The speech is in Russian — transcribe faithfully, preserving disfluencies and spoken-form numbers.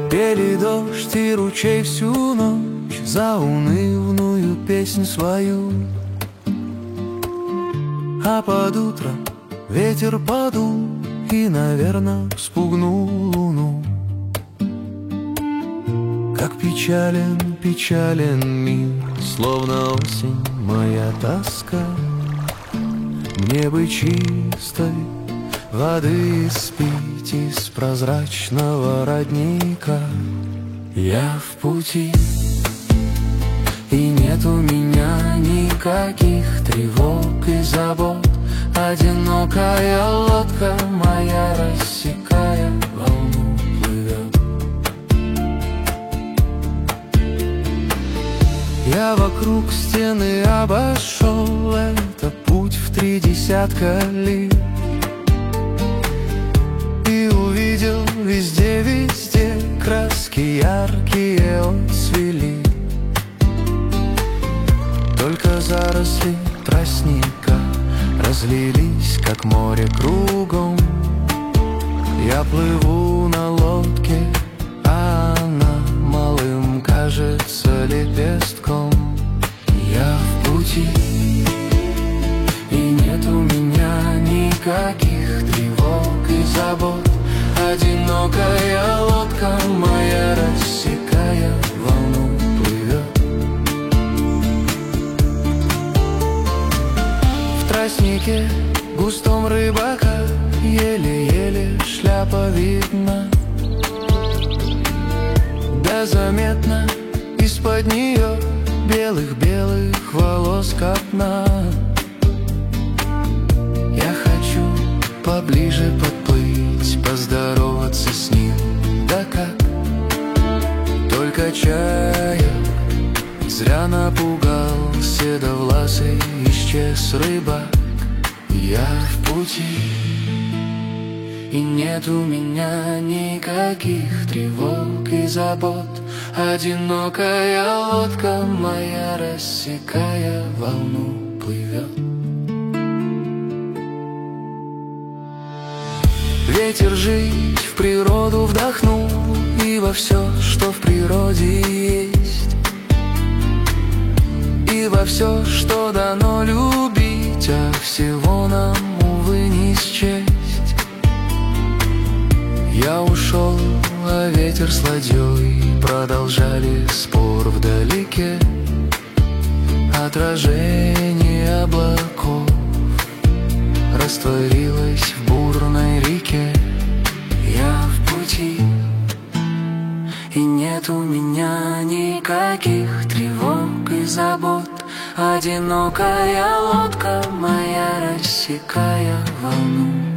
Пели дождь и ручей всю ночь заунывную песнь свою. А под утро ветер подул и, наверно, спугнул луну. Как печален, печален мир, словно осень моя тоска. Мне бы чистой воды испить из прозрачного родника. Я в пути, и нет у меня никаких тревог и забот. Одинокая лодка моя, рассекая волну, плывет. Я вокруг стены обошел, это путь в три десятка ли. И увидел везде-везде краски яркие отцвели. Только заросли тростника разлились, как море кругом. Я плыву на лодке, а она малым кажется лепестком. Я в пути, и нет у меня никаких тревог и забот. Одинокая лодка моя, рассекая волну, плывет. В тростнике густом рыбака еле-еле шляпа видна. Да заметно из-под нее белых-белых волос копна. Я хочу поближе подплыть, поздороваться с ним, да как? Только чая зря напугал седовласый, исчез рыбак. Я в пути, и нет у меня никаких тревог и забот. Одинокая лодка моя, рассекая волну, плывет. Ветер жить в природу вдохнул, и во все, что в природе есть, и во все, что дано любить, а всего нам, увы, не счесть. Я ушел, а ветер с ладьей продолжали спор вдалеке. Отражение облаков растворилось в бурной реке. Я в пути, и нет у меня никаких тревог и забот. Одинокая лодка моя, рассекая волну,